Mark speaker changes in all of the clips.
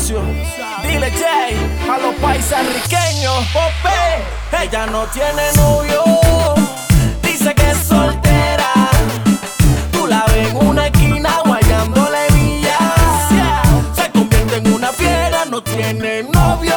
Speaker 1: negocio. Dile Jay a los paisarriqueños, Pope. Ella no tiene novio, dice que es soltera. Tú la ves en una esquina guayándole villa. Se convierte en una fiera, no tiene novio.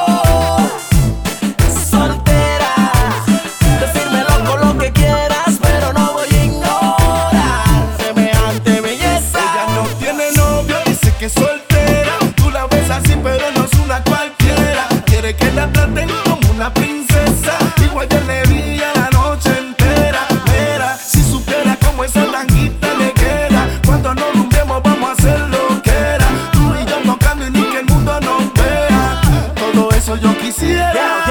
Speaker 2: Que es soltera, tú la ves así pero no es una cualquiera. Quiere que la traten como una princesa, igual de nevilla la noche entera. Mira, si supiera cómo esa tanguita le queda, cuando nos rumbiemos vamos a hacer lo que era. Tú y yo tocando y ni que el mundo nos vea. Todo eso yo quisiera.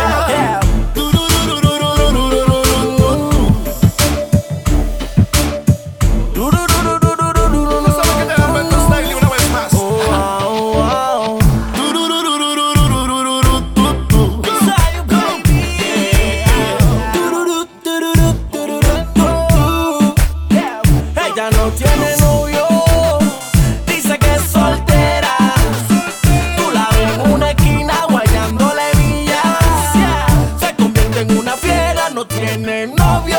Speaker 1: Ella no tiene novio, dice que es soltera. Tú la ves en una esquina guayándole villa. Se convierte en una fiera, no tiene novio.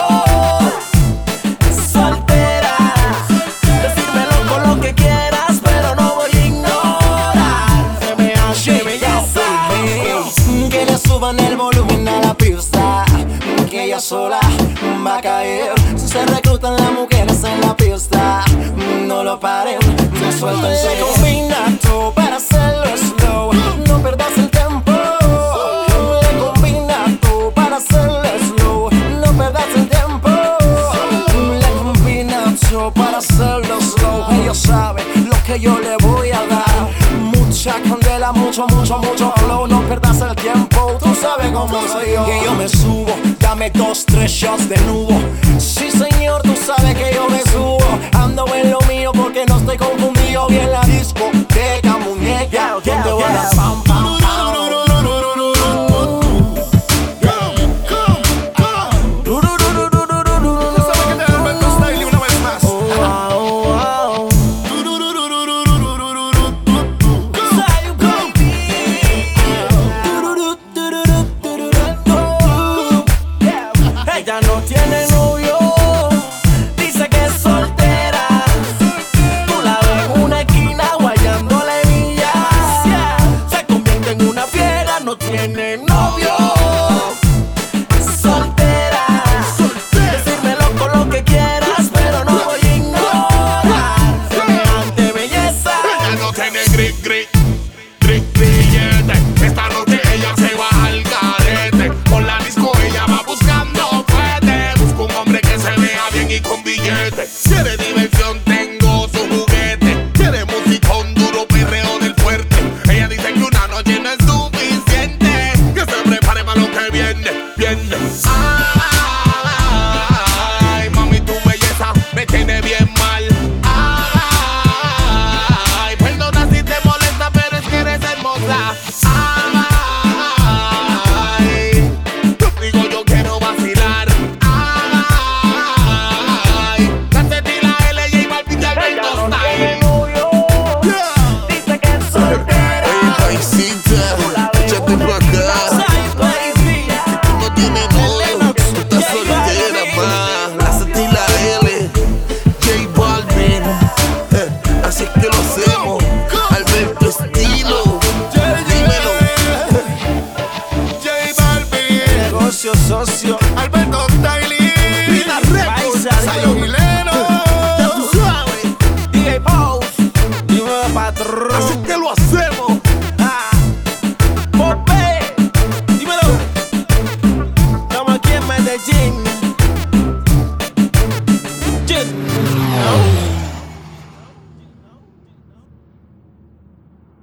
Speaker 1: Soltera, decírmelo con lo que quieras, pero no voy a ignorar. Se me hace belleza.
Speaker 3: Que le suban el volumen a la pista, que ella sola va a caer. Si se reclutan las mujeres en la pista, no lo paren, se sueltan. Se combina todo para hacerlo slow, no perdas el tiempo. Le combina todo para hacerlo slow, no perdas el tiempo. Le combina todo para hacerlo slow. Ella sabe lo que yo le voy a dar. Mucha candela, mucho flow, no perdas el tiempo. Tú sabes cómo soy yo. Que yo me subo, dame 2, 3 shots de nubo. Sí señor, tú sabes que yo me subo. Ando en lo mío porque no estoy confundido. Y en la discoteca, muñeca, donde va la pam pam pam.
Speaker 1: Ella no tiene novio, dice que es soltera. Tú la ves en una esquina guayándole villa. Se convierte en una fiera, no tiene novio.